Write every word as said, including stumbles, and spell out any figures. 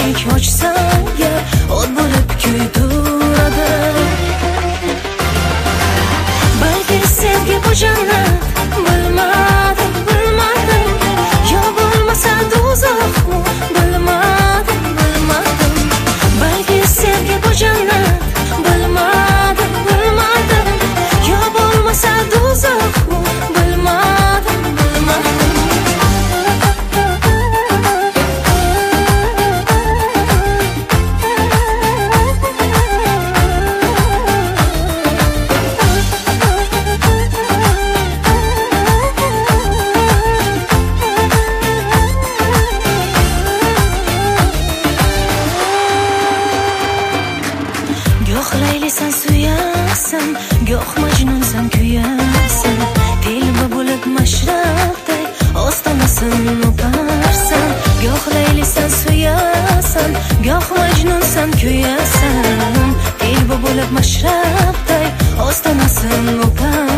eshik ochsam yer o't bo'lib kuydiradi. Balki sevgi bu jannat, bilmadim, bilmadim. Yo bo'lmasa do'zaxmi, bilmadim, bilmadim. Balki sevgi bu jannat, bilmadim, bilmadim. Yo bo'lmasa do'zaxmi, bilmadim, bilmadim. Goh laylisan suyasan, goh majnunsan kuyasan. Telba bo'lib mashrabday ostonasin o'parsan. Goh laylisan suyasan, goh majnunsan kuyasan. Telba bo'lib mashrabday ostonasin o'parsan.